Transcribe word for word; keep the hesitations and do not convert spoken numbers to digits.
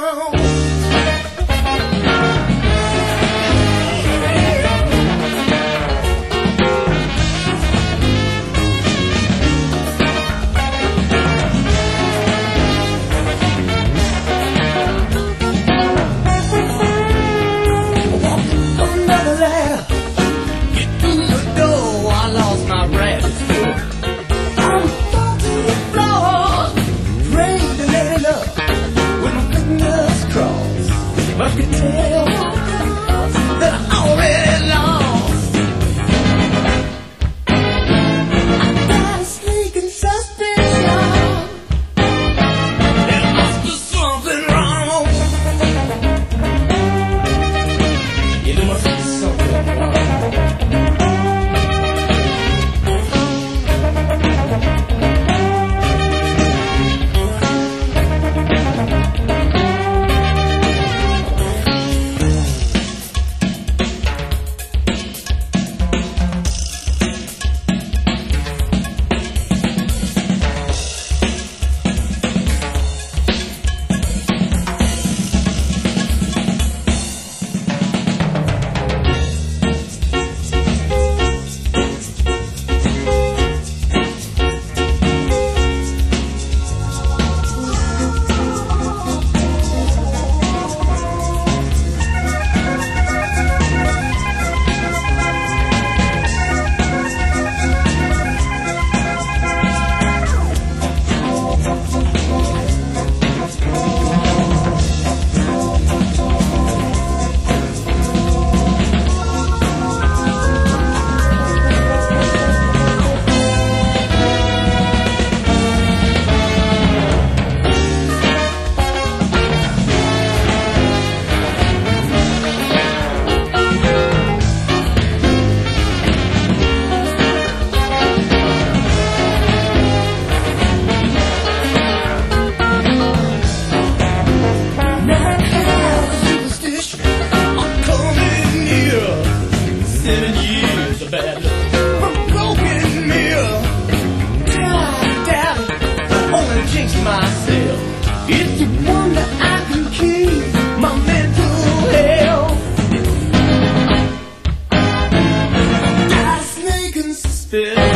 But you tell that I already lost. I got a sneaking suspicion there must be something wrong. Yeah, there must be something wrong. Seven years of bad luck, a broken mirror. I doubt it, I only jinxed myself. It's a wonder I can keep my mental health. Got a sneaking suspicion